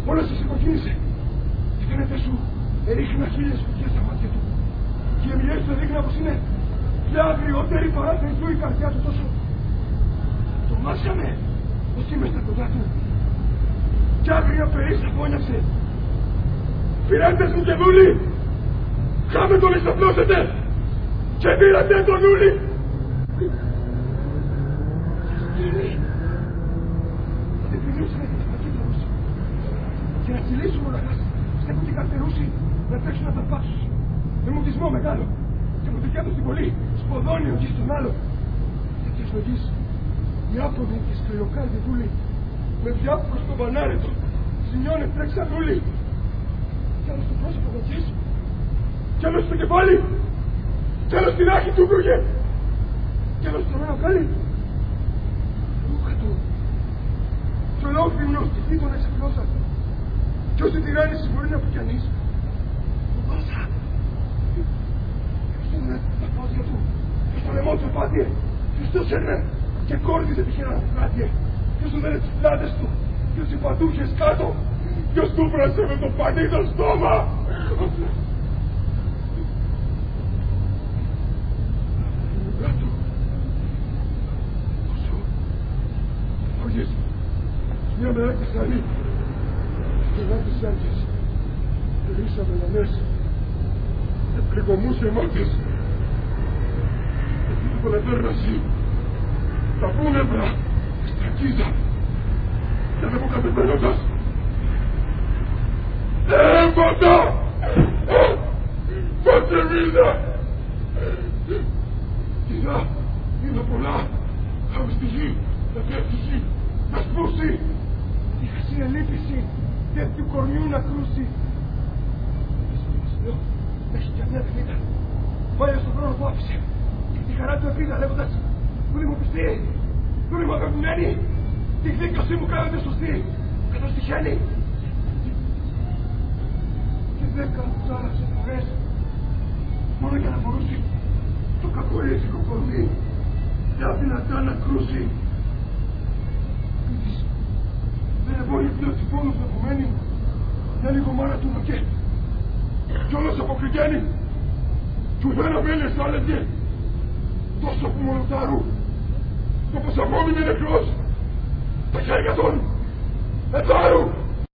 Όλο σας υποκίνησε. Και φαίνεται σου έριχνα χίλιες φωτιές στα μάτια του. Και οι εμιλιές του έδειχνα πως είναι πια αγριότερη παρά Θεού η καρδιά του τόσο. Το μάσαμε πως είμαι στα κοντά του. Κι άγρια περίστα φώνιαξε. Φυρέντες μου και δούλοι, χάμε τον εισαπλώσετε και πήρατε τον ούλη. Κύριε, θα την φιλούσαμε και την πακίταρους και να τσιλίσουν μοναχάς, στέκουν την καρτερούση να τρέξουν να τα πάσουν. Με μουτισμό μεγάλο και με δικιά του στην πολύ, σποδόνιο και στον άλλο. Τέτοιες λογής, οι άποδοι και σκληροκάρδοι δούλοι, με διάφορο στο μπανάρετο, σημειώνε τρέξαν όλοι. Κι άλλο στο πρόσωπο γοντιές, κι άλλο στο κεφάλι, κι άλλο στην άχη του βρούγε, κι άλλο στο ρόλο κάλι. Ρούχα του, κι ολόφιμνος τη θήτονα εξαπλώσαν. Κι όση τυράννηση μπορεί να πει κανείς, του πάσα. Ποιος τον έτω τα πόδια του, ποιος το λαιμό του επάτιε, ποιος το σέρνε και κόρδιζε τυχερά να του κράτιε. Ποιος του δέρε τις πλάτες του, ποιος οι πατούχες κάτω, ποιος του πράσε με το πανί το στόμα. Κάτω. Όσο. Όγες. Μια μέρα και σαρή. Στενά τις άντιες. Τελήσαμε λαμές. Επληγωμούσε μάτες. Επίπολε πέρναση. Τα πούνευρα. Στρακίζα. Και δεν μου κατεβαίνοντας. Έμποτα! Πατρεμίδα! Κοίτα, είναι πολλά. Χάμε στη γη, να πέφτει, να σπούσει. Η χρυσή ελίπηση, τέτοιου κορμιού να κρούσει. Λέω, έχει κι μια ταινίτα. Βάλε στον χρόνο που άφησε. Και τη χαρά του επίδα λέγοντας, δούλη μου πιστή, δούλη μου αγαπημένη, τη δίκαση μου κάνετε σωστή, καθώς τυχαίνει. Και 10 άραξε φορές, μόνο για να μπορούσε το κακορίζικο κορμί και αδυνατά να κρούσει. Πίτης, δεν μπορεί πλέον την πόνος να απομένει, μια λίγο μάνα του νοκέ. Κι όλος αποκριτένει, κι ουδένα μέλες άλεγε, τόσο που μόνο τάρου, όπως ακόμη είναι νεκρός, τα χέρια των, ετάρου.